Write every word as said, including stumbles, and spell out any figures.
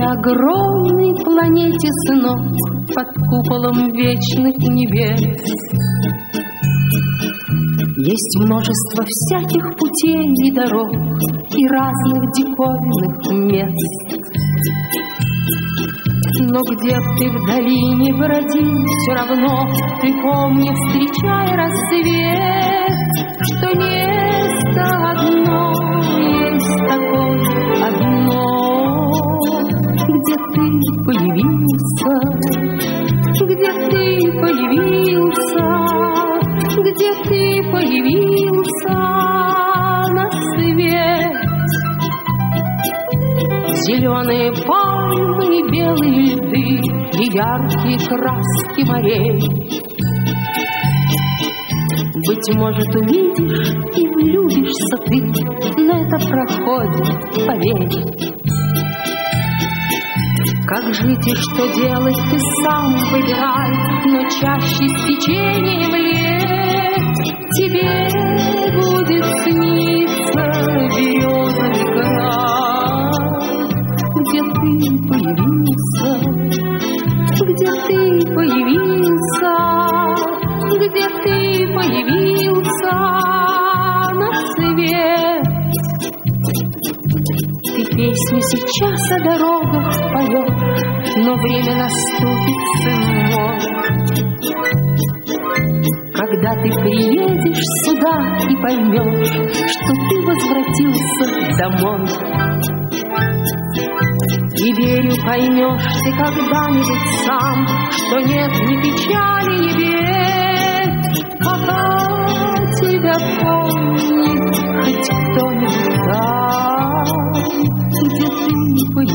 На огромной планете снов под куполом вечных небес есть множество всяких путей и дорог и разных диковинных мест. Но где б ты в долине бродил, все равно ты помни, встречай рассвет, что место одно есть такое одно, где ты появился, где ты появился, где ты появился на свет. Зеленые пальмы и белые льды и яркие краски морей. Быть может, увидишь и влюбишься ты, но это проходит, поверь. Как жить и что делать, ты сам выбирай, но чаще с течением лет тебе будет сниться березовый край, где ты появился, где ты появился, где ты появился на свет. Ты песню сейчас о дорогах поешь, но время наступит, сын мой, когда ты приедешь сюда и поймешь, что ты возвратился домой. И верю, поймешь ты когда-нибудь сам, что нет ни печали, ни бед, пока тебя помнит хоть кто-нибудь там, где ты появился.